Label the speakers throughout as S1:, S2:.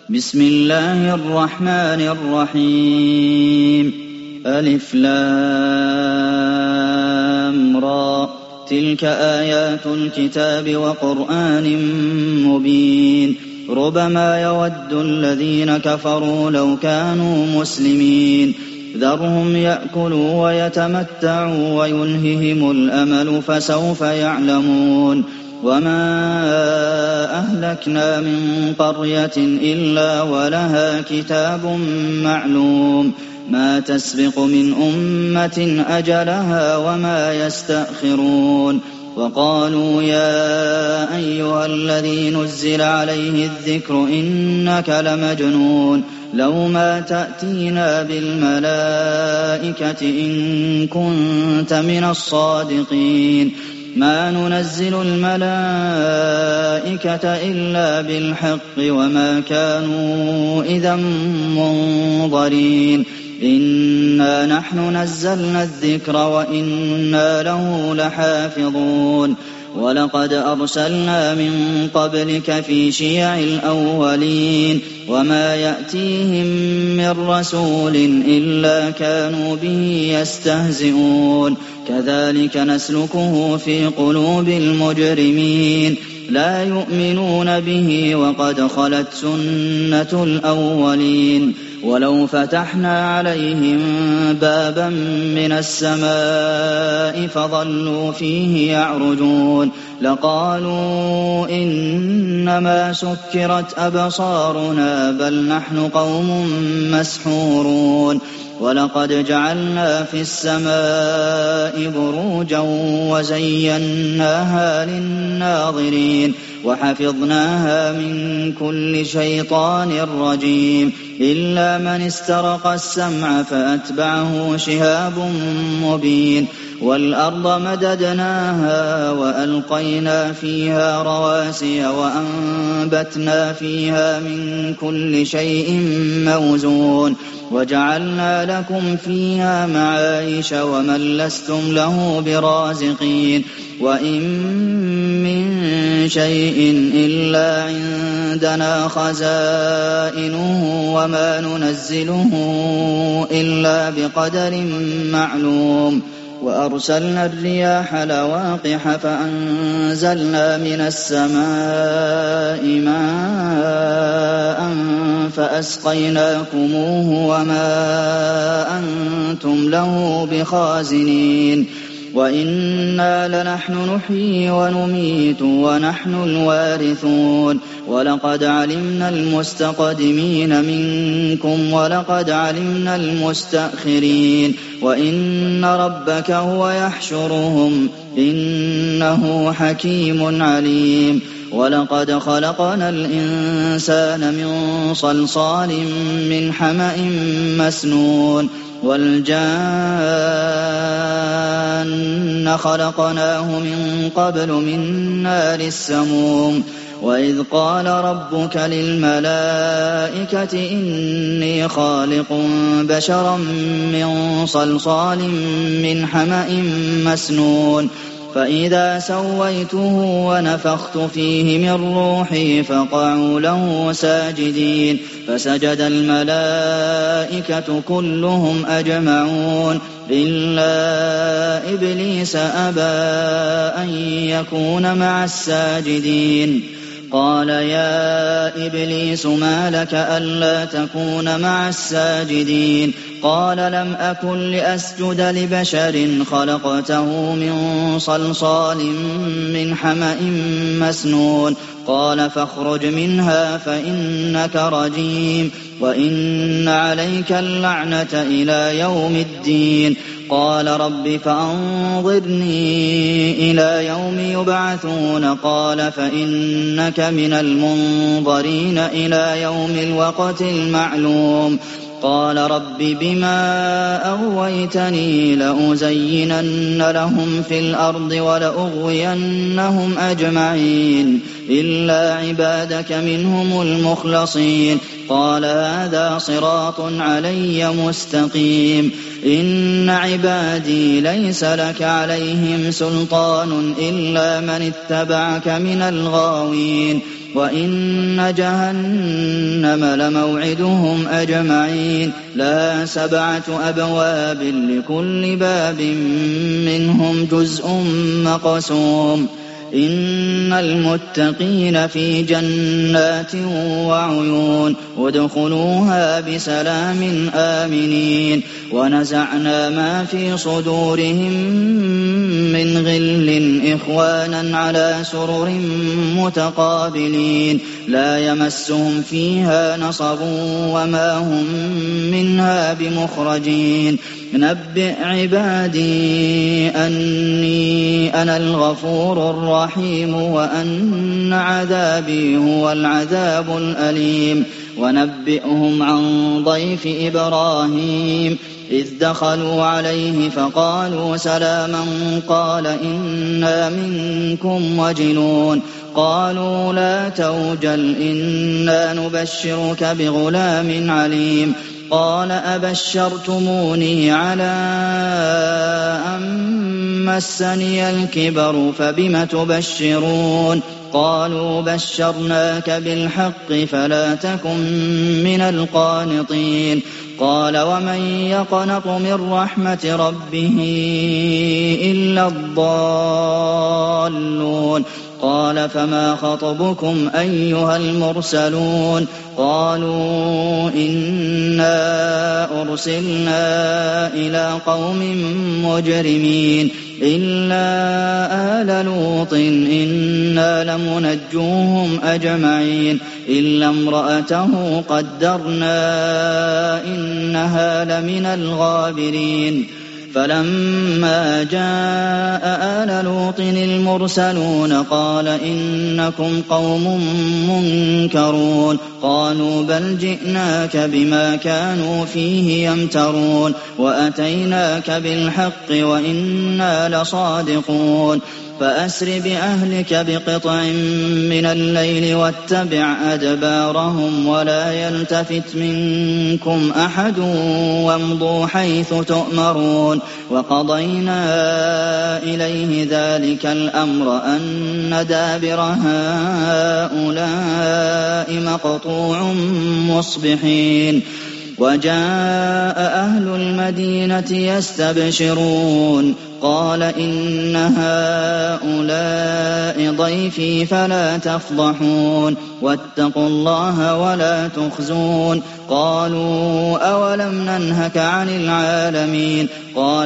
S1: بسم الله الرحمن الرحيم ألف لام را تلك آيات الكتاب وقرآن مبين ربما يود الذين كفروا لو كانوا مسلمين ذرهم يأكلوا ويتمتعوا ويلههم الأمل فسوف يعلمون وما أهلكنا من قرية إلا ولها كتاب معلوم ما تسبق من أمة أجلها وما يستأخرون وقالوا يا أيها الذي نزل عليه الذكر إنك لمجنون لو ما تأتينا بالملائكة إن كنت من الصادقين ما ننزل الملائكة إلا بالحق وما كانوا إذا منظرين إنا نحن نزلنا الذكر وإنا له لحافظون ولقد أرسلنا من قبلك في شيع الأولين وما يأتيهم من رسول إلا كانوا به يستهزئون كذلك نسلكه في قلوب المجرمين لا يؤمنون به وقد خلت سنة الأولين ولو فتحنا عليهم بابا من السماء فظلوا فيه يعرجون لقالوا إنما سكرت أبصارنا بل نحن قوم مسحورون ولقد جعلنا في السماء بروجا وزيناها للناظرين وحفظناها من كل شيطان رجيم إلا من استرق السمع فأتبعه شهاب مبين والأرض مددناها وألقينا فيها رواسي وأنبتنا فيها من كل شيء موزون وجعلنا لكم فيها معايش ومن لستم له برازقين وإن من شيء إلا عندنا خزائنه وما ننزله إلا بقدر معلوم وأرسلنا الرياح لواقح فأنزلنا من السماء ماء فأسقيناكموه وما أنتم له بخازنين وإنا لنحن نحيي ونميت ونحن الوارثون ولقد علمنا المستقدمين منكم ولقد علمنا المستأخرين وإن ربك هو يحشرهم إنه حكيم عليم ولقد خلقنا الإنسان من صلصال من حمأ مسنون والجان خلقناه من قبل من نار السموم وإذ قال ربك للملائكة إني خالق بشرا من صلصال من حمأ مسنون فإذا سويته ونفخت فيه من روحي فقعوا له ساجدين فسجد الملائكة كلهم أجمعون إلا إبليس أبى أن يكون مع الساجدين قال يا إبليس ما لك ألا تكون مع الساجدين قال لم أكن لأسجد لبشر خلقته من صلصال من حمأ مسنون قال فاخرج منها فإنك رجيم وإن عليك اللعنة إلى يوم الدين قال رب فأنظرني إلى يوم يبعثون قال فإنك من المنظرين إلى يوم الوقت المعلوم قال رب بما أغويتني لأزينن لهم في الأرض ولأغوينهم أجمعين إلا عبادك منهم المخلصين قال هذا صراط علي مستقيم إن عبادي ليس لك عليهم سلطان إلا من اتبعك من الغاوين وإن جهنم لموعدهم أجمعين لها 7 أبواب لكل باب منهم جزء مقسوم إن المتقين في جنات وعيون ادخلوها بسلام آمنين ونزعنا ما في صدورهم من غل إخوانا على سرر متقابلين لا يمسهم فيها نصب وما هم منها بمخرجين نبئ عبادي أني أنا الغفور الرحيم وأن عذابي هو العذاب الأليم ونبئهم عن ضيف إبراهيم إذ دخلوا عليه فقالوا سلاما قال إنا منكم وجلون قالوا لا توجل إنا نبشرك بغلام عليم قال أبشرتموني على أن مسني الكبر فبم تبشرون قالوا بشرناك بالحق فلا تكن من القانطين قال ومن يقنط من رحمة ربه إلا الضالون قال فما خطبكم أيها المرسلون قالوا إنا أرسلنا إلى قوم مجرمين إلا آل لوط إنا لمنجوهم أجمعين إلا امرأته قدرنا إنها لمن الغابرين فلما جاء آل لوط المرسلون قال إنكم قوم منكرون قالوا بل جئناك بما كانوا فيه يمترون وأتيناك بالحق وإنا لصادقون فأسر بأهلك بقطع من الليل واتبع أدبارهم ولا يلتفت منكم أحد وامضوا حيث تؤمرون وقضينا إليه ذلك الأمر أن دابر هؤلاء مقطوع مصبحين وجاء أهل المدينة يستبشرون قال إن هؤلاء ضيفي فلا تفضحون واتقوا الله ولا تخزون قالوا أولم ننهك عن العالمين قال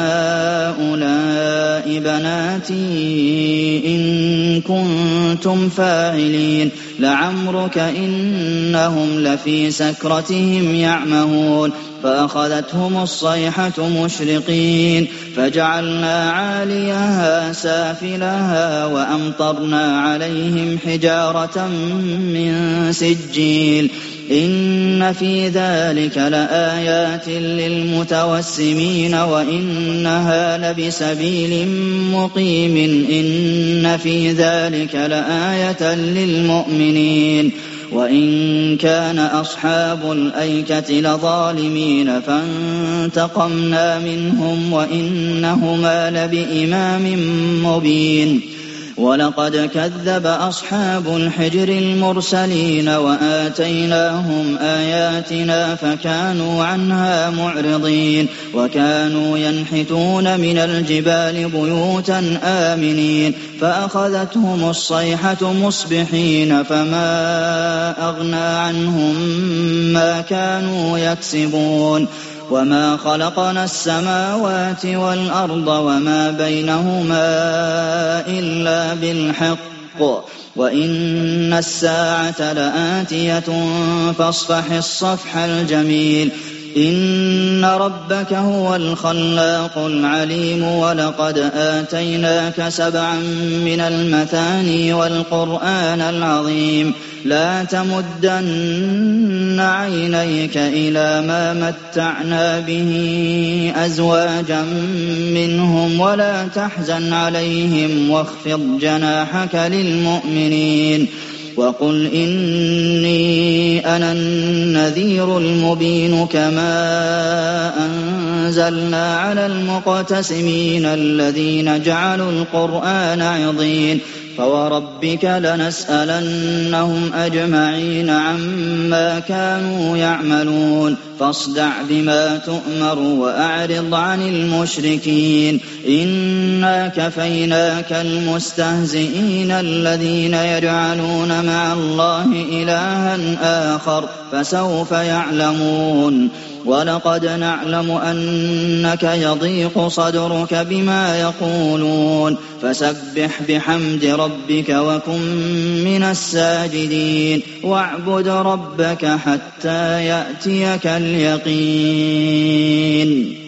S1: هؤلاء بناتي إن كنتم فاعلين لعمرك إنهم لفي سكرتهم يعمهون فأخذتهم الصيحة مشرقين فجعلنا عاليها سافلها وأمطرنا عليهم حجارة من سجيل إن في ذلك لآيات للمتوسمين وإنها لبسبيل مقيم إن في ذلك لآية للمؤمنين وإن كان أصحاب الأيكة لظالمين فانتقمنا منهم وإنهما لبإمام مبين ولقد كذب أصحاب الحجر المرسلين وآتيناهم آياتنا فكانوا عنها معرضين وكانوا ينحتون من الجبال بيوتا آمنين فأخذتهم الصيحة مصبحين فما أغنى عنهم ما كانوا يكسبون وما خلقنا السماوات والأرض وما بينهما إلا بالحق وإن الساعة لآتية فاصفح الصفح الجميل إن ربك هو الخلاق العليم ولقد آتيناك 7 من المثاني والقرآن العظيم لا تمدن عينيك إلى ما متعنا به أزواجا منهم ولا تحزن عليهم واخفض جناحك للمؤمنين وقل إني أنا النذير المبين كما أنزلنا على المقتسمين الذين جعلوا القرآن عضين فوربك لنسألنهم أجمعين عما كانوا يعملون فاصدع بما تؤمر وأعرض عن المشركين إنا كفيناك المستهزئين الذين يجعلون مع الله إلها آخر فسوف يعلمون ولقد نعلم أنك يضيق صدرك بما يقولون فسبح بحمد ربك وكن من الساجدين واعبد ربك حتى يأتيك اليقين